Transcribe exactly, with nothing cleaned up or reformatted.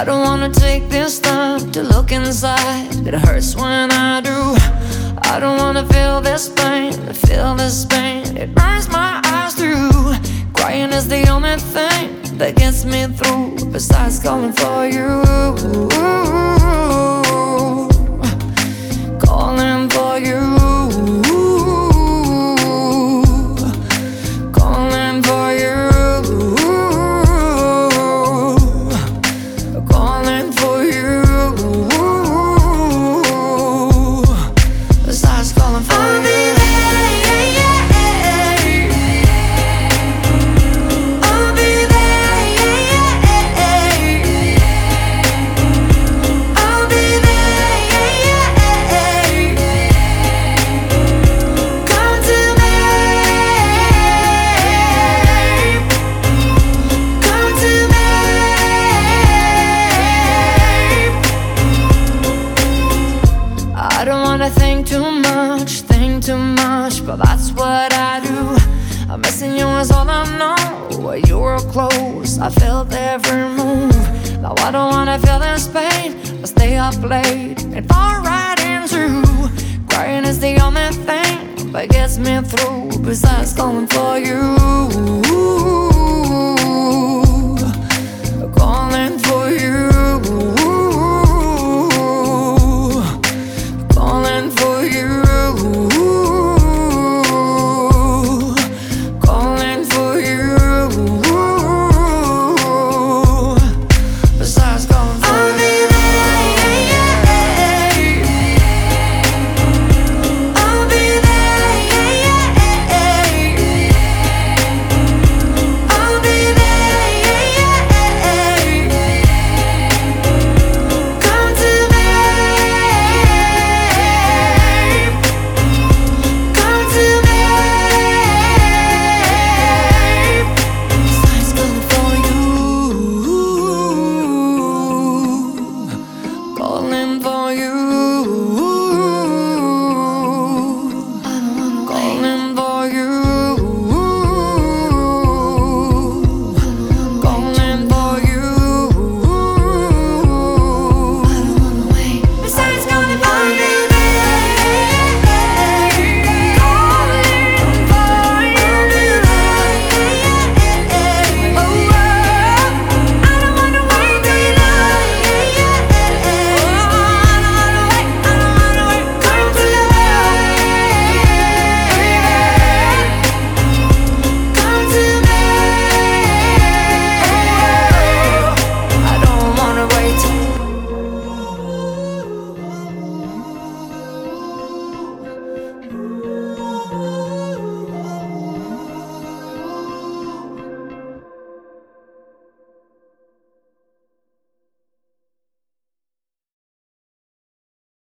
I don't wanna take this time to look inside. It hurts when I do. I don't wanna feel this pain, feel this pain. It burns my eyes through. Crying is the only thing that gets me through, besides calling for you. Calling for you. Calling for you. Calling for you. Besides calling for I'll you. be there, yeah, yeah. I'll be there, yeah, yeah. I'll be there, yeah, yeah. Come to me. Come to me. I don't wanna think too much, think too much, but that's what I do. I'm missing you is all I know. When you were close, I felt every move. Now I don't wanna feel this pain, I stay up late and fall right into. Crying is the only thing that gets me through, besides calling for you.